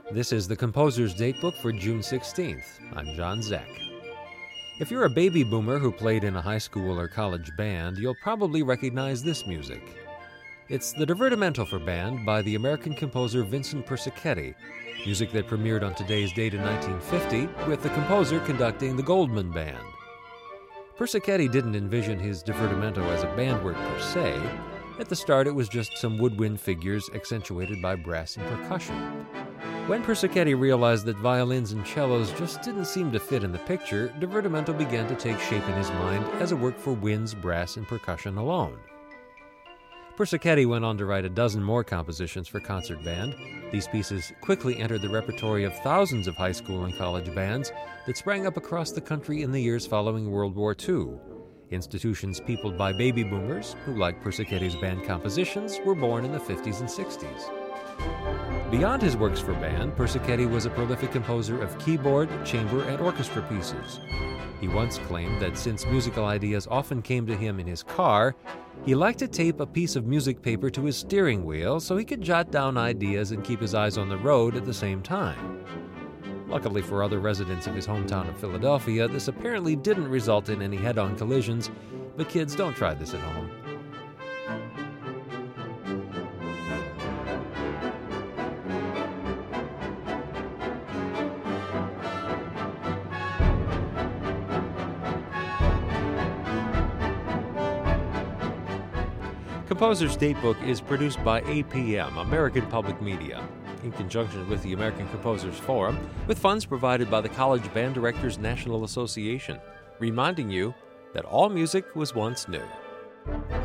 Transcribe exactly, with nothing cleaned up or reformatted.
This is the Composer's Datebook for June sixteenth. I'm John Zeck. If you're a baby boomer who played in a high school or college band, you'll probably recognize this music. It's the Divertimento for Band by the American composer Vincent Persichetti, music that premiered on today's date in nineteen fifty, with the composer conducting the Goldman Band. Persichetti didn't envision his Divertimento as a band work per se. At the start, it was just some woodwind figures accentuated by brass and percussion. When Persichetti realized that violins and cellos just didn't seem to fit in the picture, Divertimento began to take shape in his mind as a work for winds, brass, and percussion alone. Persichetti went on to write a dozen more compositions for concert band. These pieces quickly entered the repertory of thousands of high school and college bands that sprang up across the country in the years following World War Two. Institutions peopled by baby boomers who, like Persichetti's band compositions, were born in the fifties and sixties. Beyond his works for band, Persichetti was a prolific composer of keyboard, chamber, and orchestra pieces. He once claimed that since musical ideas often came to him in his car, he liked to tape a piece of music paper to his steering wheel so he could jot down ideas and keep his eyes on the road at the same time. Luckily for other residents of his hometown of Philadelphia, this apparently didn't result in any head-on collisions, but kids, don't try this at home. Composer's Datebook is produced by A P M, American Public Media, in conjunction with the American Composers Forum, with funds provided by the College Band Directors National Association, reminding you that all music was once new.